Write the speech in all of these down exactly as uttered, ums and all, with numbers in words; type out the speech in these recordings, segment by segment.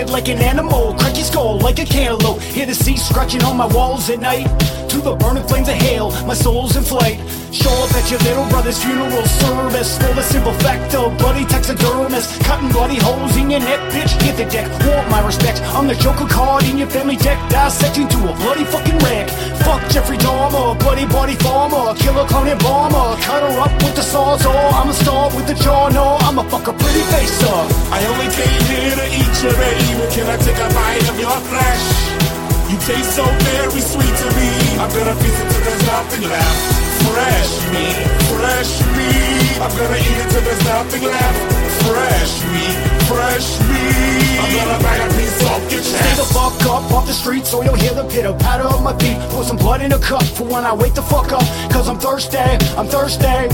fed like an animal, crack your skull like a cantaloupe. Hear the sea scratching on my walls at night. To the burning flames of hell, my soul's in flight. Show up at your little brother's funeral service for the simple fact of bloody taxidermist cutting bloody holes in your neck, bitch. Hit the deck, want my respect. I'm the Joker card in your family deck, dissecting to a bloody fucking wreck. Fuck Jeffrey Dahmer, bloody body farmer, killer clone and bomber. Cut her up with the sawzall. I'm a star with the jaw, no, I'm a fuck a pretty face up. I only came here to eat you, baby. Can I take a bite of your flesh? You taste so very sweet to me. I'm gonna feast it till there's nothing left. Fresh meat, fresh meat. I'm gonna eat it till there's nothing left. Fresh meat, fresh meat. I'm gonna bite a piece off your chest. Stay the fuck up off the street so you'll hear the pitter patter of my feet. Pour some blood in a cup for when I wake the fuck up. Cause I'm thirsty, I'm thirsty.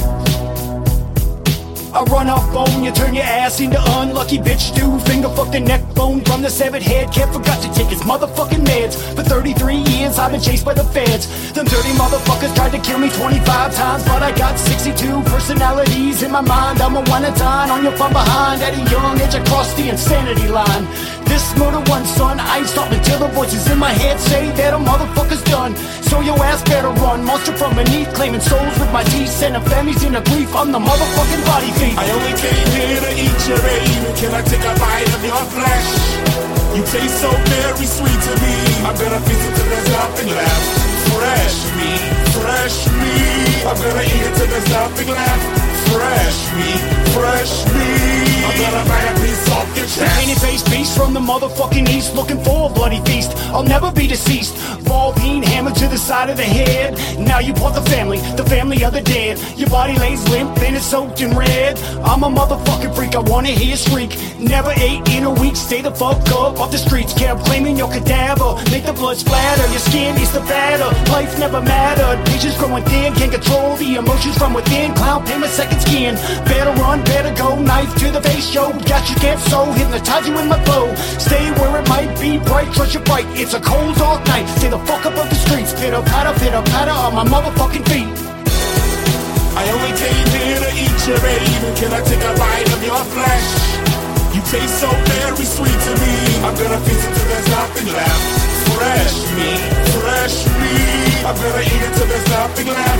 I run up on you, turn your ass into unlucky bitch do. Finger fuck the neck bone from the severed head. Can't forgot to take his motherfucking meds. For thirty-three years I've been chased by the feds. Them dirty motherfuckers tried to kill me twenty-five times, but I got sixty-two personalities in my mind. I'm a one-a-dime on your fun behind. At a young age I crossed the insanity line. This murder one, son, I ain't stopping till the voices in my head say that a motherfucker's done. So your ass better run, monster from beneath, claiming souls with my teeth, sending families into grief. I'm the motherfucking body thief. I only came here to eat you, baby. Can I take a bite of your flesh? You taste so very sweet to me. I'm gonna feast it till there's nothing left. Fresh meat, fresh meat. I'm gonna eat it till there's nothing left. Fresh meat, fresh meat. I'm gonna bite a piece off your chest. Painted faced beast from the motherfucking east, looking for a bloody feast. I'll never be deceased. Ball peen hammered to the side of the head. Now you brought the family, the family of the dead. Your body lays limp and it's soaked in red. I'm a motherfucking freak, I wanna hear you shriek. Never ate in a week, stay the fuck up off the streets. Kept claiming your cadaver, make the blood splatter. Your skin is the batter, life never mattered. Patience growing thin, can't control the emotions from within. Clown pain my second skin. Better run, better go, knife to the face, yo. Got you can't so, hypnotize you in my flow. Stay where it might be bright, trust your fight. It's a cold dark night, stay the fuck up of the streets. Pitter patter, pitter patter on my motherfucking feet. I only came here to eat you, baby. Can I take a bite of your flesh? You taste so very sweet to me. I'm gonna feast it till there's nothing left. Fresh meat, fresh meat. I'm gonna eat it till there's nothing left.